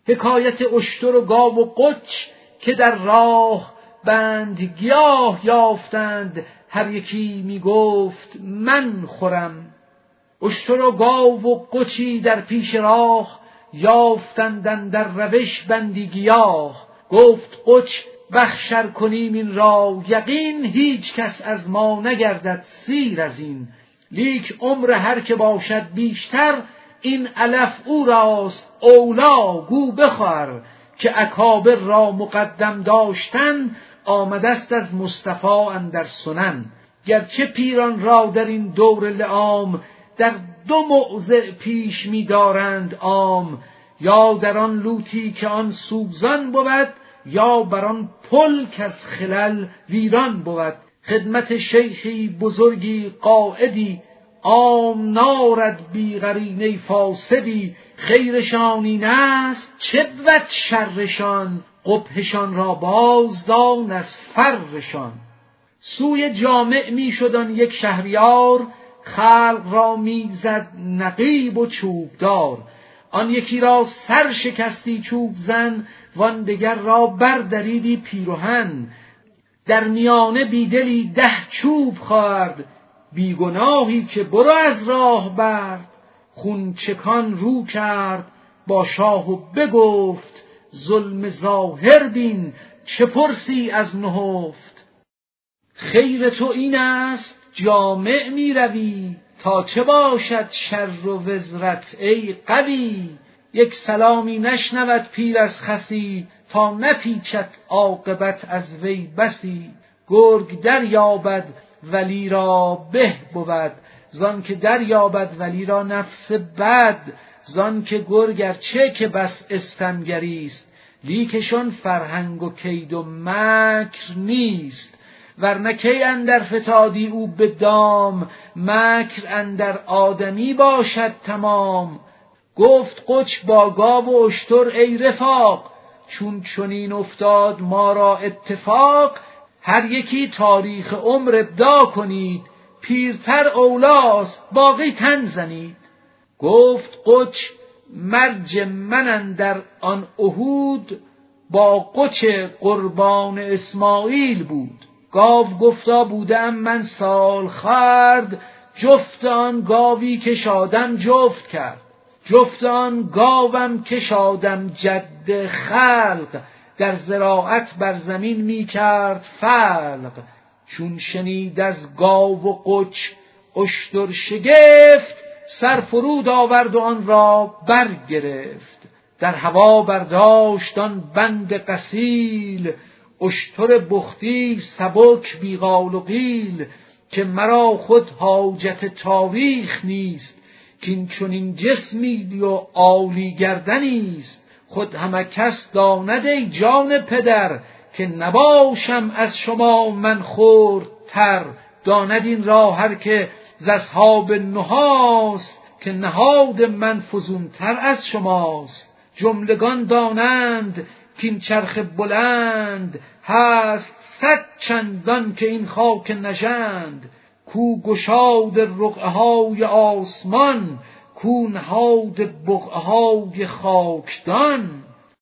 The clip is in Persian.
حکایت اشتر و گاو و قچ که در راه بند گیاه یافتند، هر یکی می گفت من خورم. اشتر و گاو و قچی در پیش راه، یافتندن در روش بندی گیاه. گفت قچ بخشر کنیم این را یقین، هیچ کس از ما نگردد سیر از این. لیک عمر هر که باشد بیشتر، این علف او راست اولا گو بخور. که اکابر را مقدم داشتن، آمدست از مصطفی اندر سنن. گرچه پیران را در این دور لعام، در دو موضع پیش می دارند عام. یا در آن لوتی که آن سوزان بود، یا بر آن پل کز خلل ویران بود. خدمت شیخی بزرگی قائدی، عام نارد بی قرینه فاسدی. خیرشان این است چه بود شرشان، قبحشان را بازدان از فرشان. سوی جامع می شد آن یک شهریار، خلق را می زد نقیب و چوبدار. آن یکی را سر شکستی چوب زن، وان دگر را بردریدی پیرهن. در میانه بیدلی 10 چوب خورد، بیگناهی که برو از راه برد. خون چکان رو کرد با شاه و بگفت، ظلم ظاهر بین چه پرسی از نهفت. خیر تو این است جامع می روی، تا چه باشد شر و وزرت ای قوی. یک سلامی نشنود پیر از خسی، تا نپیچد عاقبت از وی بسی. گرگ در یابد ولی را به بود، زان که در یابد ولی را نفس بد. زان که گرگ ارچه که بس استمگریست، لیکشان فرهنگ و کید و مکر نیست. ورنه کی اندر فتادی او به دام، مکر اندر آدمی باشد تمام. گفت قچ با گاو و اشتر ای رفاق، چون چنین افتاد ما را اتفاق. هر یکی تاریخ عمر ابدا کنید، پیرتر اولاست باقی تن زنید. گفت قچ مرج من اندر آن عهود، با قچ قربان اسماعیل بود. گاو گفتا بودم من سال خورد، جفت آن گاوی که شادم جفت کرد. جفت آن گاوم که شادم جد خلق، در زراعت بر زمین می کرد فلق. چون شنید از گاو و قچ اشتر شگفت، سر فرود آورد و آن را برگرفت. در هوا برداشت آن بند قسیل، اشتر بختی سبک بی قال و قیل. که مرا خود حاجت تاریخ نیست، کین چنین جسمی و عالی گردنیست. خود همه کس داند ای جان پدر، که نباشم از شما من خردتر. داند این را هر که ز اصحاب نهاست، که نهاد من فزونتر از شماست. جملگان دانند کین چرخ بلند، هست 100 چندان که این خاک نژند. کو گشاد رقعه های آسمان، کو نهاد بقعه های خاکدان.